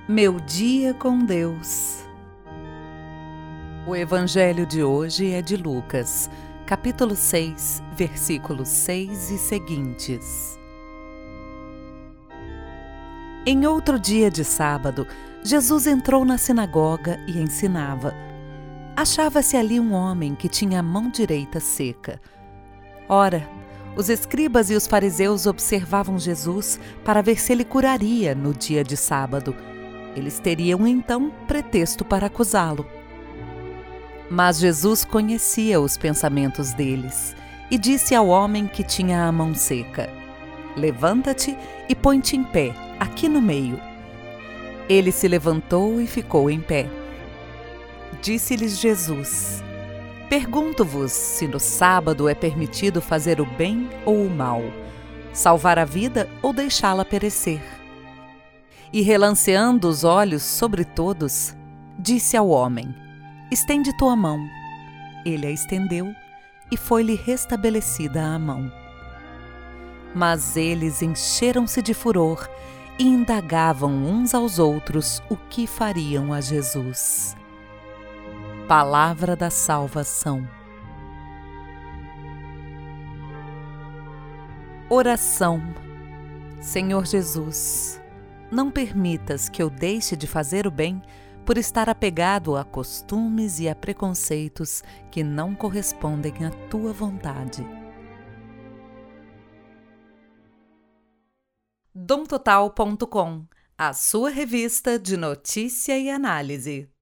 Meu dia com Deus. O evangelho de hoje é de Lucas, capítulo 6, versículos 6 e seguintes. Em outro dia de sábado, Jesus entrou na sinagoga e ensinava. Achava-se ali um homem que tinha a mão direita seca. Ora, os escribas e os fariseus observavam Jesus para ver se ele curaria no dia de sábado. Eles teriam então pretexto para acusá-lo. Mas Jesus conhecia os pensamentos deles e disse ao homem que tinha a mão seca: Levanta-te e põe-te em pé, aqui no meio. Ele se levantou e ficou em pé. Disse-lhes Jesus: Pergunto-vos se no sábado é permitido fazer o bem ou o mal, salvar a vida ou deixá-la perecer. E relanceando os olhos sobre todos, disse ao homem: Estende tua mão. Ele a estendeu e foi-lhe restabelecida a mão. Mas eles encheram-se de furor e indagavam uns aos outros o que fariam a Jesus. Palavra da salvação. Oração. Senhor Jesus, não permitas que eu deixe de fazer o bem por estar apegado a costumes e a preconceitos que não correspondem à tua vontade. domtotal.com, a sua revista de notícia e análise.